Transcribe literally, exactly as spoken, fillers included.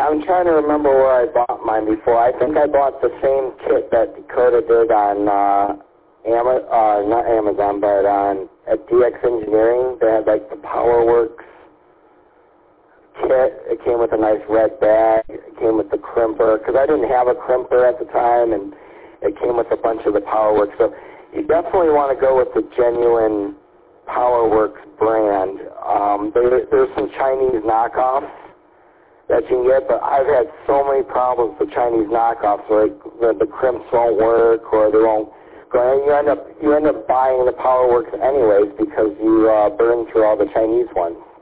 I'm trying to remember where I bought mine before. I think I bought the same kit that Dakota did on, uh, Ama- uh, not Amazon, but on at D X Engineering. They had like the PowerWorks kit. It came with a nice red bag. It came with the crimper, because I didn't have a crimper at the time, and it came with a bunch of the PowerWorks. So you definitely want to go with the genuine PowerWorks brand. Um, there, there's some Chinese knockoffs that you can get, but I've had so many problems with Chinese knockoffs, like the, the crimps won't work or they won't go. And you end up you end up buying the PowerWorks anyways because you uh, burn through all the Chinese ones.